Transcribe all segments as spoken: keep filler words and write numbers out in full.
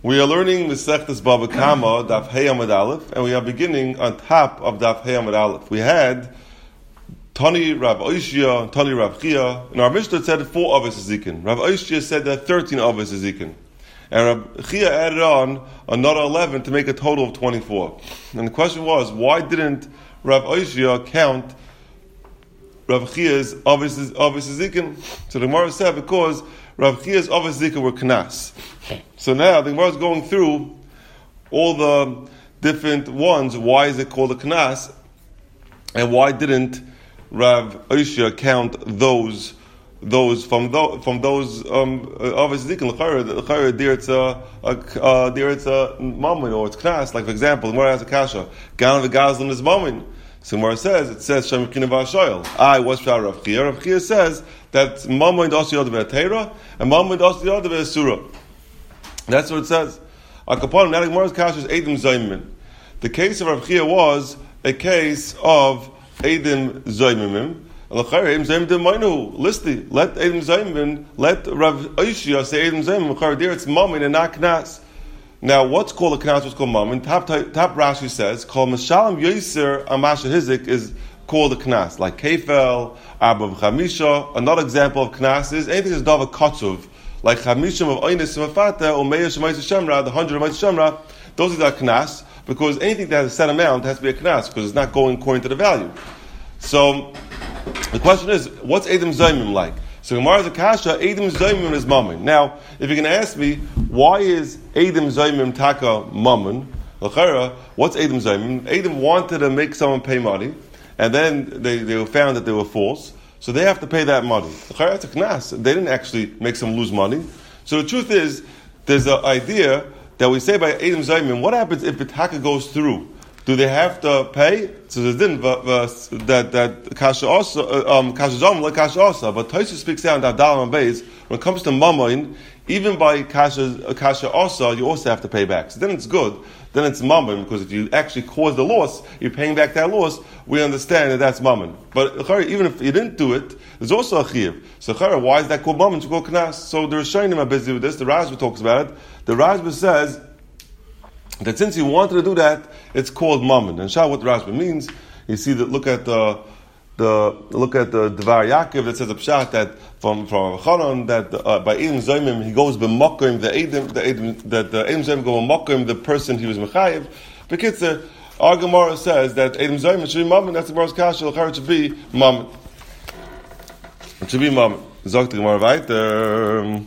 We are learning Masechtas Bava Kama, Daf Hey Amud Aleph, and we are beginning on top of Daf Hey Amud Aleph. We had Tani Rav Oishia, Tani Rav Chia, and our Mishnah said four Avos Ezikin. Rav Oishia said that thirteen Avos Ezikin. And Rav Chia added on another eleven to make a total of twenty-four. And the question was, why didn't Rav Oishia count Rav Chia's Avos Ezikin? So the Gemara said because Rav Chia's Avos Ezikin were Knas. So now the Gemara is going through all the different ones. Why is it called a Knas? And why didn't Rav Oishia count those those from those from those um Avos Ezikin? L'chayra there it's a uh, there it's a mammon or it's Knas. Like for example, the Gemara has a kasha. Gan v'gazlim is mammon. So Gemara says it says Shem Kina v'Ashoyel. I was Shah Rav Chia. Rav Chia says that mammon also yod v'Teira and mammon also yod v'Surah. That's what it says. Akaponim, now the Gemara's kasha is Eidim Zaymin. The case of Rav Chia was a case of Eidim Zaymimim. L'chayra Eidim Zaymim Listi. Let Eidim Zaymim, let Rav Oishia say Eidim Zaymim. L'chayra there it's mammon and not Knas. Now, what's called a Knas? What's called mammon? Top, top, top Rashi says, called Mashalim Yoser Amasha Hizik is called a Knas. Like Kefel, Abba Chamisha. Another example of Knas is anything that's Dava Kotzuv. Like Chamishim of Oynis Mafata or Meir Shemaisa Shemra, the hundred of Maisa Shemra, those are the Knas, because anything that has a set amount has to be a Knas, because it's not going according to the value. So, the question is, what's Eidim Zaymim like? So, Gemara's Akasha, Eidim Zaymim is Mammon. Now, if you're going to ask me, why is Eidim Zaymim Taka Mammon? L'chayra, what's Eidim Zaymim? Eidim wanted to make someone pay money, and then they, they found that they were false. So they have to pay that money. That's a knas. They didn't actually make them lose money. So the truth is, there's an idea that we say by Eidim Zaymim, what happens if the taka goes through? Do they have to pay? So there's din that that kasha also um kasha zom like kasha also. But Tosfos speaks out in that Dalam Beis when it comes to mammon, even by kasha kasha also, you also have to pay back. So then it's good. Then it's mammon, because if you actually cause the loss, you're paying back that loss, we understand that that's mammon. But even if you didn't do it, there's also a chiyuv. So why is that called mammon? To go knas. So the Rishonim are busy with this. The Rashba talks about it. The Rashba says that since he wanted to do that, it's called mammon. And Shah, what the Rashba means, you see that. Look at the the look at the Dvar Yaakov that says a pshat that from from Chanan that uh, by Eidim Zaymim he goes b'makom the Eidim the Eidim that the Eidim Zaymim go b'makom the person he was mechayev. B'kitzur, our Gemara says that Eidim Zaymim should be mammon. That's the Gemara's kasha. It should be mammon. It should be mammon. Zok the Gemara weiter.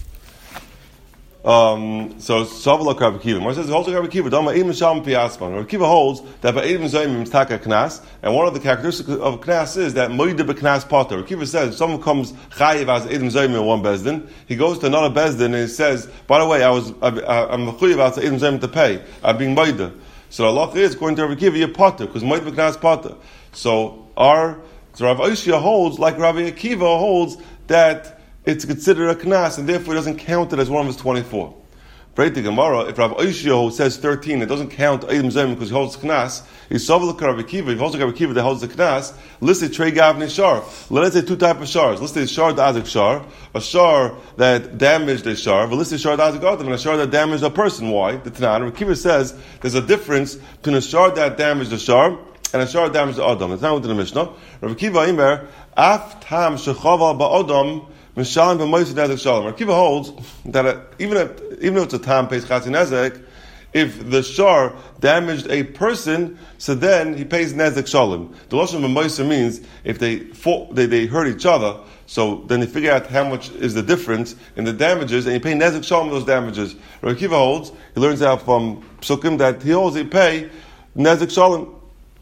Um, so Savala Rav Kiva. Mar says holds Rav Kiva. Dama Eidim Sham Piasman. Rav Kiva holds that by Eidim Zaymim is taka knas, and one of the characteristics of knas is that moide beknas potter. Rav Kiva says if someone comes chayiv as Eidim Zaymim in one bezdin, he goes to another bezdin and he says, by the way, I was I, I, I'm chayiv as Eidim Zaymim to pay. I'm being moide. So Allah is according to Rav Kiva you're potter because moide beknas potter. So our so Rav Oishia holds like Rav Akiva holds that it's considered a knas, and therefore it doesn't count it as one of his twenty-four. Right, the Gemara, if Rav Oishia says thirteen, it doesn't count Eidim Zaymim because he holds knas. He's Savala Rav Akiva. If he holds Rav Akiva that holds the knas, listed Trey Gav Nishar. Let's say two types of shars. Listed shar dazik shar, a shar that damaged a shar. But listed shar dazik adam, and a shar that damaged a person. Why? The Tanan Rav Akiva says there's a difference between a shar that damaged a shar and a shar that damaged the adam. That's not what the Mishnah. Rav Akiva Imer af tam shechava ba'adam. Mishalim b'moised nezek shalom. Rav Kiva holds that uh, even if even though it's a tam pays chatzi nezek, if the shar damaged a person, so then he pays nezek shalom. The lashon b'moised means if they fought, they they hurt each other, so then they figure out how much is the difference in the damages, and you pay nezek shalom those damages. Rav Kiva holds he learns out from psukim that he holds he pay nezek shalom.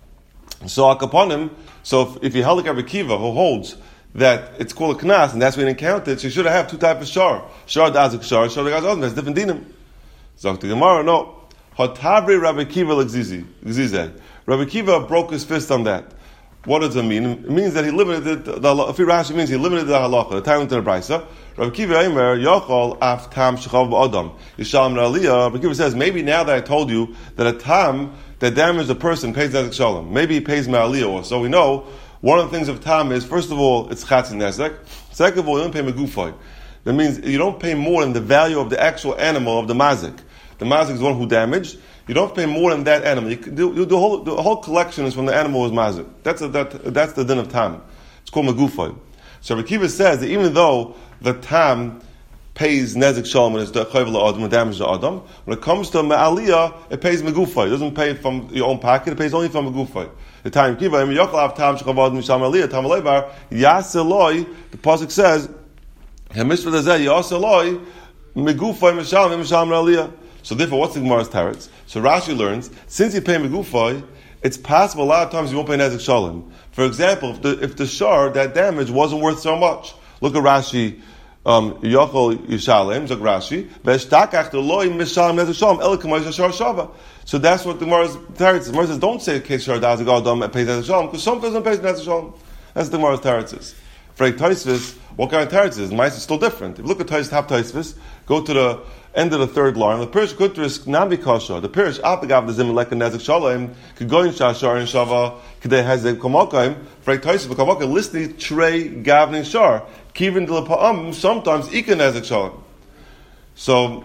So akaponim. So if, if you held like Rav Kiva who holds that it's called a knas, and that's when you count it, so you should have two types of shar. Shar dazik shar, shar dazik adam. That's different dinim. Zok the Gemara, no. Hatavri Rabbi Kiva l'gzizeh. Rabbi Kiva broke his fist on that. What does it mean? It means that he limited the, the if Rashi means he limited the halacha, the time into the brisa. Rabbi Kiva Eimer Yochol af tam shechav ba'adam. Yishalom ra'aliyah. Rabbi Kiva says maybe now that I told you that a tam that damaged a person pays nezek shalom, maybe he pays ma'aliyah also. We know. One of the things of tam is, first of all, it's chatzi nezek. Second of all, you don't pay megufay. That means you don't pay more than the value of the actual animal of the mazik. the mazik is the one who damaged, you don't have to pay more than that animal. You can do, you, the, whole, the whole collection is from the animal who was mazik. That's, a, that, that's the din of tam. It's called megufay. So Rabbi Akiva says that even though the tam pays nezik shalom when it's the chayv adam, damage the adam, when it comes to ma'aliyah, it pays megufay. It doesn't pay from your own pocket, it pays only from megufay. The time Kiva, im yochel av tam shechavad misham aliyah, tam aleibar, yaseloi, the pasuk says, hemishvat hazeh yaseloi, megufay misham, misham aliyah. So therefore, what's the Gemara's teretz? So Rashi learns, since you pay megufay, it's possible a lot of times you won't pay nezik shalom. For example, if the if the shar, that damage wasn't worth so much. Look at Rashi, um, yochel yishalem, look Rashi, v'eshtakach deloi misham nezik shalom, elikamay shar shava. So that's what the Gemara's teretz is. The Gemara says, don't say case shar dazik adam and pays nezik shalom, because some doesn't pay nezik shalom. That's the Gemara's teretz is. For Taisvis, what kind of teretz is? Mice is still different. If you look at Taisvis, top Taisvis, go to the end of the third line. The Pirish Kutris Nabi Kasha. The Pirish Apagav the Zim Leka Nezik Shalom could go in Shashar and Shava Kedei Hazek Kamakaim. For Taisvis, Kamaka listening Trey Gavning Shar. Kivin de Pa'am sometimes Ika Nezik Shalom. So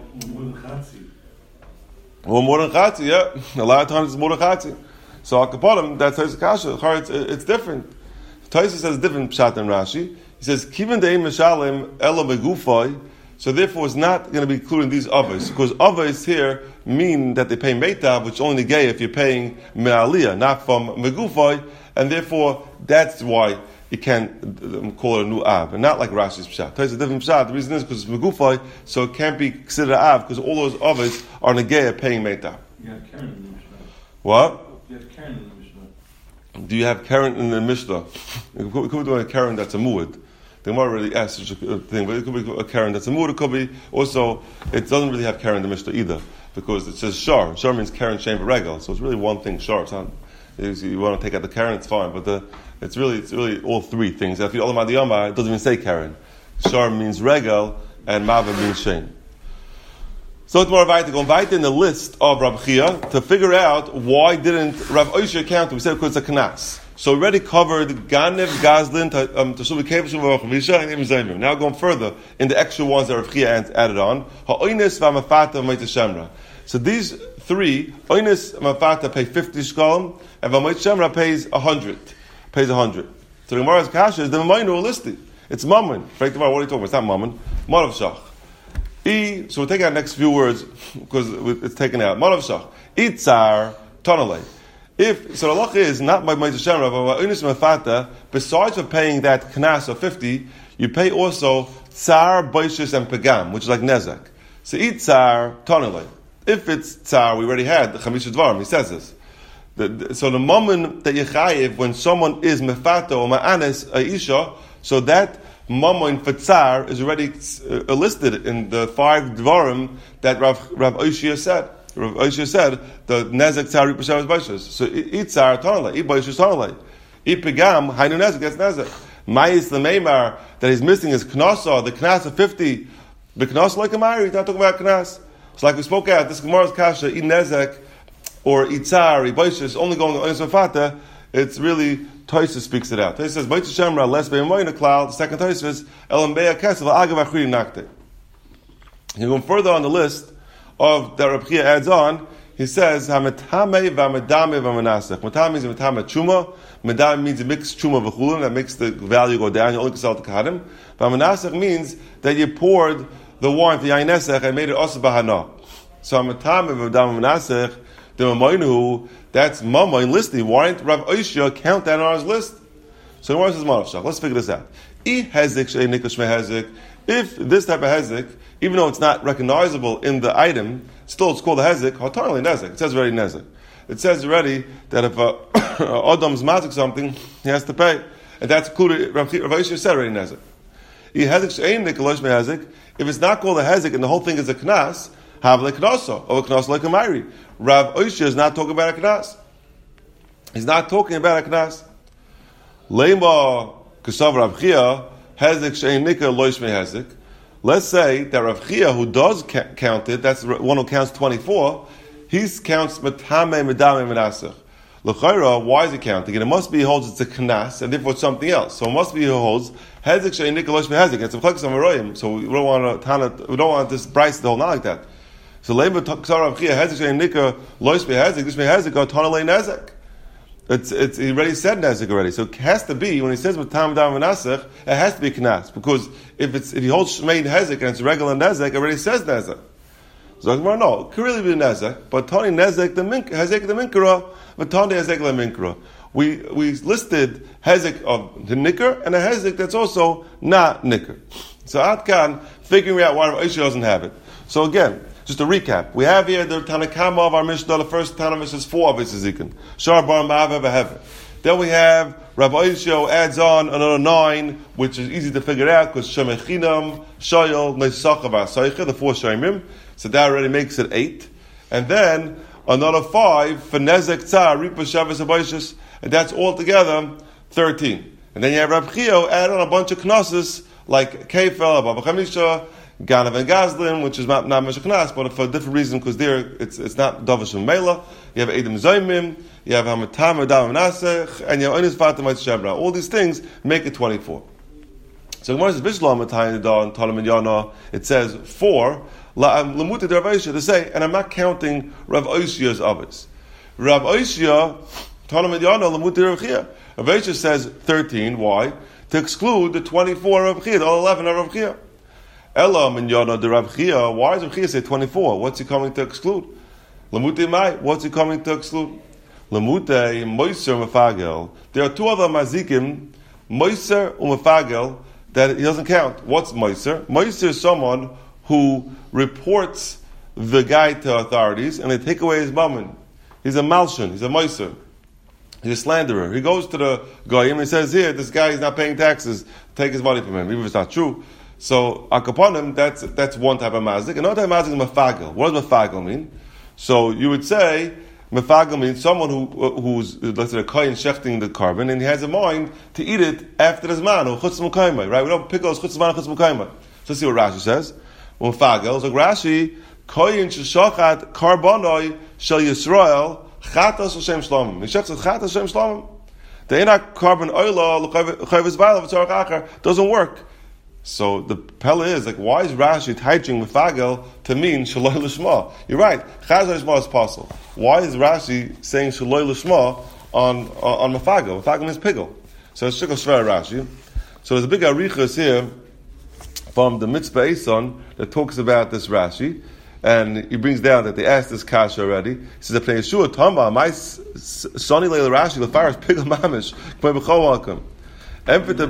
well, more than Chatzi, yeah. A lot of times it's more than Chatzi. So Akapadim, that's Taisvis Kasha. It's, it's different. Taisvis says different Pshat than Rashi. He says Kivin Deim Mishalim Ela Begufay. So therefore, it's not going to be included in these avos, because avos here mean that they pay meitav, which only gay if you're paying me'aliyah, not from megufay, and therefore that's why you can't call it a new av, and not like Rashi's pshat. It's a different pshat. The reason is because it's megufay, so it can't be considered av, because all those avos are negay paying meitav. You have Karen in the Mishnah. What? You have Karen in the Mishnah. Do you have Karen in the Mishnah? It could be doing a Karen that's a muad. The Gemara really asks such a thing, but it could be a Karen that's a mood. It could be also, it doesn't really have Karen in the Mishnah either, because it says Shar. Shar means Karen chamber regal, so it's really one thing. Shar. It's not. You want to take out the Karen, it's fine, but the, it's really it's really all three things. If you Olam Adiyama, it doesn't even say Karen. Shar means regal, and Mava means shame. So it's more right to go right in the list of Rav Chia to figure out why didn't Rav Oishia count it. We said because it's a knas. So we already covered Ganev, Gazlin, Tashuv Kevishim, Vavachamisha, and Ibn Zaymim. Now going further in the extra ones that Rav Chia added on. Ha'oines v'amafata v'mayt Shemra. So these three, Oines v'amafata pay fifty shkalim, and v'mayt Shemra pays a hundred. Pays a hundred. So the Gemara's kasha is the Mamaynu listed. It's Mammon. What are you talking about? It's not Mammon. Marav Shach. E, so we'll take out the next few words because it's taken out. Marav Shach. Itzar Tonalei. If so, the halacha is not by Ma'aseh Shemra, but by Unis Mafata. Besides for paying that knas of fifty, you pay also tsar, boishis, and pegam, which is like nezek. So eat tsar tonelei. If it's tsar, we already had the chamisha dvarim. He says this. The, the, so the moment that you chayiv when someone is mefata or ma'anes a isha, so that mamon for tsar is already uh, listed in the five dvarim that Rav Rav Oishia said. Rav Oishia said the nezek tsar ripashavas boishis. So eat tsar tonelei, eat boishis tonelei, eat pegam hainu nezek. That's nezek. Ma'is lemeimar that he's missing his knasa, the knas of fifty. The knas like a mari. He's not talking about knas. So like we spoke out, this Gemara's kasha, eat nezek or itzar, ibaishis, only going on Isafata, it's really, Toysa speaks it out. Toysa says, Baita Shemra, less be'emoyna klal, the second Toysa is, elam be'a kesev, agav achri nakte. You're going further on the list of that Reb Chia adds on, he says, hametame v'amedame v'amenasech. Metame means metame chuma, medame means it makes chuma v'chulim, that makes the value go down, you only can sell it to kahadim. V'amenasech means that you poured the wine, the yain nesech, and made it also bahana. So hametame v'amedame v'amenasech, the Mamoinu, that's Mamoin listed. Why didn't Rav Oishia count that on his list? So the Gemara says Marav Shach. Let's figure this out. If this type of hezek, even though it's not recognizable in the item, still it's called a hezek, hatarli nezek. It says already nezek. It says already that if a Adam's mazik something, he has to pay. And that's included, Rav Oishia said already nezek. If it's not called a hezek and the whole thing is a knas, have like knasa, or a knas like a mairi. Rav Oishia is not talking about a knas. He's not talking about a knas. Leima Kasav Rav Chia hezek shein nika loishme hezek. Let's say that Rav Chia, who does ca- count it, that's the one who counts twenty-four, he counts metame medame menasech. L'chayra, why is he counting? And it must be he holds it's a knas, and therefore it's something else. So it must be he holds hezek shein nika loishme hezek. It's a flex on a royim. So we don't want to we don't want this price to hold not like that. So Leiba Ksar Rav Chia Hezek Shein Nikra Lois Behezek This Behezek or Tonalei Nezek. It's it's he already said Nezek already. So it has to be when he says with Tam Dam V'Nasech, it has to be Knas because if it's if he holds Shmein Hezek and it's regular Nezek, it already says Nezek. So no, it could really be Nezek, but Tani Nezek the Mink Hezek the Minkra, but Tani Hezek the Minkra. We we listed Hezek of the Nicker and a Hezek that's also not Nicker. So Atkan figuring out why Rav Oishia doesn't have it. So again, just to recap, we have here the Tanakama of our Mishnah. The first Tanakh Mishnah is four of its Ezekin. Shar Bar Ma'av Hever. Then we have Rav Oishia adds on another nine, which is easy to figure out because Shemechinam, Shayel, Neisachah, V'Asaycha, the four Shemim. So that already makes it eight. And then another five for Nezek Tzar, Ripa Shavas Abayshis, and that's altogether thirteen. And then you have Rav Chia add on a bunch of knosses like Kefel, Baba Chamisha, Ganav and Gazlin, which is not, not much knas, but for a different reason, because there it's it's not Davish and Mela. You have Edom Zaymim, you have Hamatam, Adam Nasech, and you have Onis Fatimite Shebra. All these things make it twenty-four. So Gemara says, Bishlam Matayim Don, Talam and Yana, it says four. Lamuta Rav Oishia to say, and I'm not counting Rav Oishia's others. Rav Oishia, Talam and Yana, Lamuta Rav Chia. Rav Oishia says thirteen. Why? To exclude the twenty-four of Rav Chia, the eleven of Rav Chia. Ella min Yana de Rav Chia. Why does Rav Chia say twenty-four? What's he coming to exclude? Lamute Mai. What's he coming to exclude? Lamute Moiser Mefagel. There are two other mazikim, Moiser Umefagel, that he doesn't count. What's Moiser? Moiser is someone who reports the guy to authorities and they take away his mammon. He's a malshan. He's a Moiser. He's a slanderer. He goes to the goyim and he says, "Here, this guy is not paying taxes. Take his money from him," even if it's not true. So, akaponim, that's that's one type of mazik. Another type of mazik is mefagel. What does mefagel mean? So, you would say, mefagel means someone who who's, let's say, a kohen shechting the carbon, and he has a mind to eat it after his man, or chutz mukaymai, right? We don't pick those chutz man, chutz mukaymai. So, let's see what Rashi says. Mefagel, so Rashi, kohen sheshochat karbonoi shel Yisrael, chatos Hashem shlomim. He shechts chatos Hashem shlomim. The enak carbon oila, l'chayvus vayla, v'tzorach achar, doesn't work. So the pella is like, why is Rashi teaching mefagel to mean shaloi l'shma? You're right, chazar l'shma is possible. Why is Rashi saying shaloi l'shma on on mefagel? Mefagel means pigel. So it's shikol shver Rashi. So there's a big arichas here from the Mitzvah Eson that talks about this Rashi, and he brings down that they asked this kasha already. He says, "If Yeshua Tamba, my sonny leil Rashi the fire is pigel mamish k'may b'chol welcome." And for the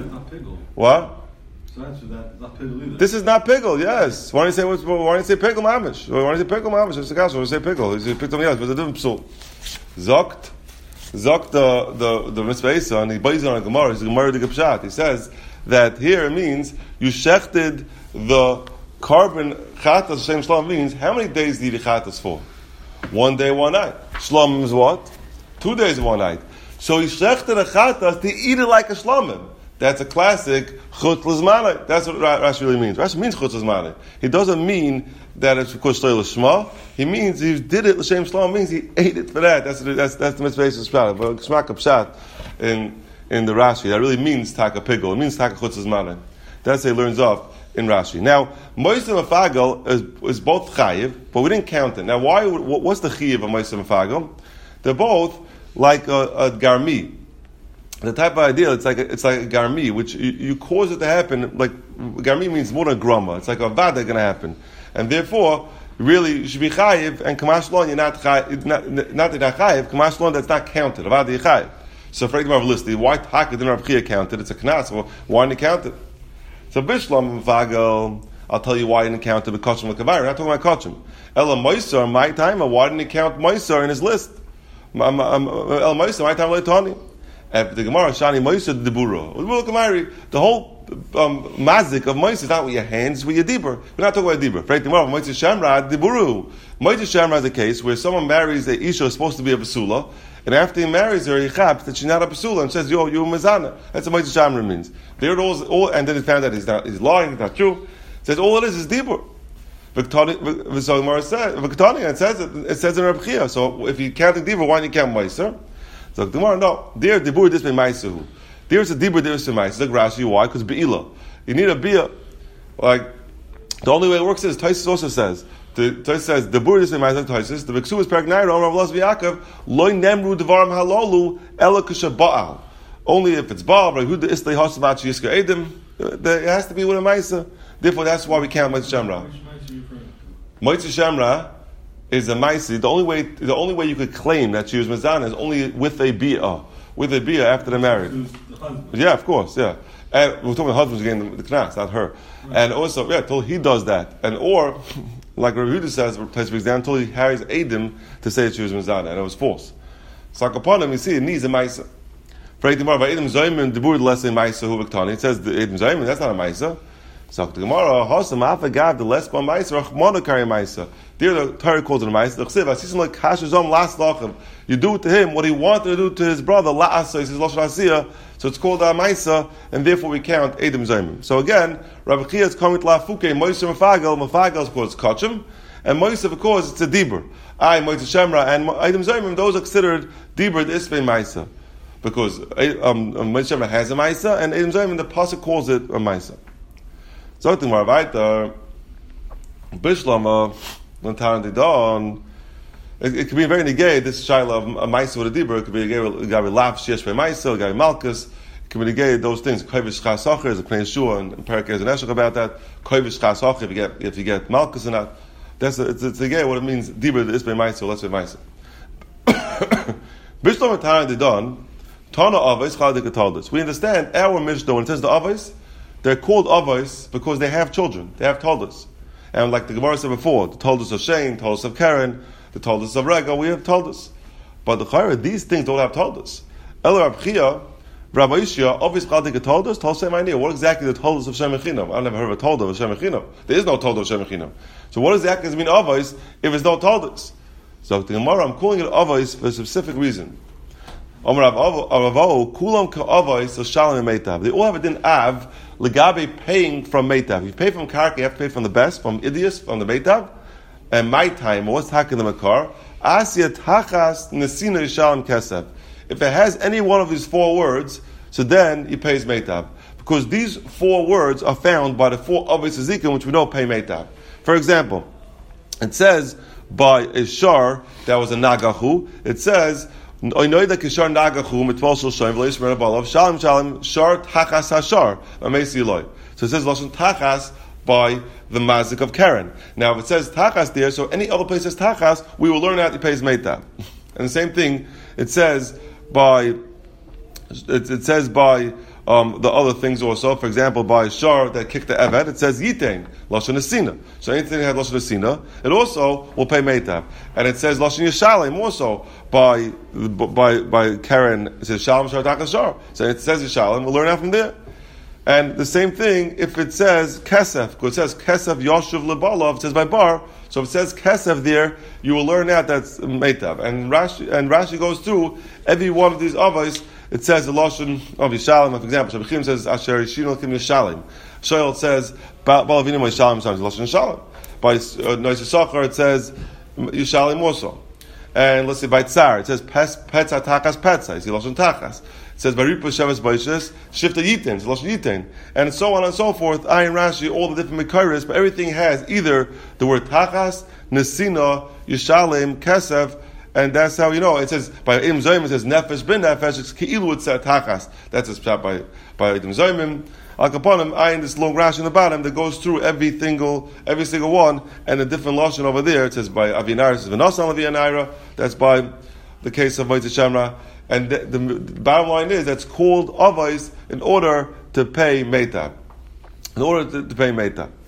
what? So answer that, not piggle either. This is not piggle, yes. Why don't you say what's, why don't you say piggle mamish? Why don't you say piggle mamish? It's a kasha. Why don't you say piggle? You picked something else, but it's a different psul. Zokt, zokt the the the Mitzvah Eson, he buys on a Gemara. He's a Gemara de Gepshat. He says that here it means you shechted the carbon chatas Hashem shlom means how many days do you eat chatas for? One day, one night. Shlomim is what? Two days, one night. So he shechted a chatas to eat it like a shlomim. That's a classic chutz l'zmanai. That's what Rashi really means. Rashi means chutz l'zmanai. He doesn't mean that it's because shloi l'shma. He means he did it l'shem shlom means he ate it for that. That's that's that's the mitzvah pshat. But shmak pshat in in the Rashi that really means taka pigel. It means taka chutz l'zmanai. That's how he learns off in Rashi. Now moiser mefagel is is both chayiv, but we didn't count it. Now why? What's the chayiv of moiser mefagel? They're both like a, a garmi. The type of idea, it's like a, it's like a garmi, which you, you cause it to happen. Like garmi means more than grama. It's like a vada going to happen, and therefore, really, you should be chayiv and kamashloan. You're not chayiv, not not that you're chayiv. Kamashloan that's not counted. Vada you're chayiv. So for example, listen, why taka didn't Rav Chia count it? It's a knas. Well, why didn't he count it? So bishlam vagel. I'll tell you why he didn't count it. Because kachim l'kavar. We're not talking about kachim. Ela moisar my time. Why didn't he count moisar in his list? El moisar my time leitani. After the Gemara, Shani Moisa Diburo. The whole um, mazik of Moisa is not with your hands, it's with your dibur. We're not talking about dibur. Right? The Gemara, Moisa Shamra Diburu. Moisa Shamra is a case where someone marries a Isha who's supposed to be a Basula, and after he marries her, he chaps that she's not a Basula and says, Yo, you're a Mazana. That's what Moisa Shamra means. There it all, all, and then he found out he's not, he's lying, it's not true. It says, all it is is dibur. So Gemara says, it says it says in Rav Chia. So if you count the dibur, why don't you count Moisa? So the Gemara, no, there dibur this be ma'asehu. There's a dibur, there's a ma'asehu. Like Rashi, why? Because be'ila. You need a bia. Like the only way it works is Taisus also says The Tosfos says the Bur is in Ma'aseh Tosfos. The Biksu is Perek Naira. Rav Elazar Yaakov Loy Nemru Devarim Halolu Ela Kusha Baal. Only if it's Baal, Rav Yehuda Islay Hasamachi Yisker Edim. It has to be with a Ma'aseh. Therefore, that's why we count Motzei Shemra. Motzei Shemra is a Ma'aseh. The only way, the only way you could claim that she was Mizana is only with a Bia, with a Bia after they're married. Yeah, of course, yeah. And we're talking about husbands again, the Knas, not her. Right. And also, yeah, until he does that, and or like Rav Yehuda says, until he carries Edim to say that she was Mizana, and it was false. So like upon him, you see, it needs a Ma'aseh. For Edim Edim Zayim Debur less a Ma'aseh hu Viktani. It says the Edim Zayim, that's not a Ma'aseh. So the Gemara, Hasam Afagav the less one Ma'aseh, Rachmana carry Ma'aseh. There the Torah calls it a Ma'aseh. The Chsiv, Asisim like Kashazom last lachem. You do to him what he wanted to do to his brother. La'asa, he says Lashon Asiyah. So it's called a Ma'aseh, and therefore we count Edim Zayim. So again, Rabbi Chia is coming to Lafuke, Moishe Mefagel. Mefagel is called Kachim, and Moishe of course it's a Dibur. I Moishe Shemra and Edim Zayim. Those are considered Dibur the Isvei Ma'aseh. Because um, Motzei Shemra has a Ma'aseh, and Edim Zayim, the pasuk calls it a Ma'aseh. So the more weiter, Bishlama, Lantaran Didon, it could be very negay. This shaila of a Ma'aseh with a Dibur. It could be a gabi lav sheyesh by Ma'aseh, gabi malchus. It could be negay those things. Kovish chasacher is a Pnei Yeshua, and Perek is an eshach about that. Kovish chasacher if you get if you get malchus or not. That's a, it's it's negay what it means. Dibur is by Ma'aseh, or let's by Ma'aseh. Bishlama Lantaran Didon. Tana Avos, Chaladik told us. We understand our Mishnah, when it says the Avos, they're called Avos because they have children. They have Toldos. And like the Gemara said before, the Toldos of Shane, Toldos of Karen, the Toldos of Rega, we have Toldos. But the Chayra, these things don't have Toldos. El Rab Chia, Rabbi Ishia, Avos Chaladik told us, told same idea. What exactly the Toldos of Shem Echinam? I've never heard of a Toldos of Shem Echinam. There is no Toldos of Shem Echinam. So what exactly does it mean Avos if it's no Toldos? So the Gemara, I'm calling it Avos for a specific reason. They all have a din av legabe paying from meitav. You pay from karka, you have to pay from the best, from idios, from the meitav. And my time, what's taking the makar? Asya tachas nesina yishalem kesef. If it has any one of these four words, so then he pays meitav. Because these four words are found by the four avos zikim, which we know pay meitav. For example, it says by a shar that was a nagahu. It says. So it says Lashon Tachas by the Mazik of Karen. Now if it says Tachas there, so any other place says Tachas, we will learn that he pays Meitav. And the same thing, it says by, it, it says by um, the other things also. For example, by Shar that kicked the Evet, it says Yitain, Lashon Esina. So anything that had Lashon Esina, it also will pay Meitav. And it says Lashon Yishalem also. By by by Karen, it says Shalom Shar Tachas Shar. So it says Yishalem, we'll learn out from there. And the same thing if it says Kesef, because it says Kesef Yoshev Lebalov, it says by Bar. So if it says Kesef there, you will learn out that's Meitav. And Rashi and Rashi goes through every one of these avos. It says the Lashon of Yishalem. For example, Shabachim says Asher Yishino Kim Yishalem. Shoyel says Balavinu Yishalem. Sometimes Lashon Yishalem. By Noisei Sachar it says Yishalem also. And let's say by Tsar, it says Petza Takas Petza. You see Lashon Takas. It says by Ripa Sheves Baishas, Shifta Yitin, it's Lashon Yitin. And so on and so forth. Ayin Rashi, all the different Mekairis, but everything has either the word Takas, Nesina, Yishalem, Kesef, and that's how you know. It says by Edim Zayim, it says Nefesh bin Nefesh, it's Ki'ilu it said Takas. That's a shot by, by Edim Zayim. Al Kaponim, ayin this long Rashi in the bottom that goes through every single, every single one, and a different lashon over there. It says by Avinara, it says V'nasan Avinara. That's by the case of Motzei Shemra. And the, the, the bottom line is that's called avos in order to pay meitav. In order to, to pay meitav.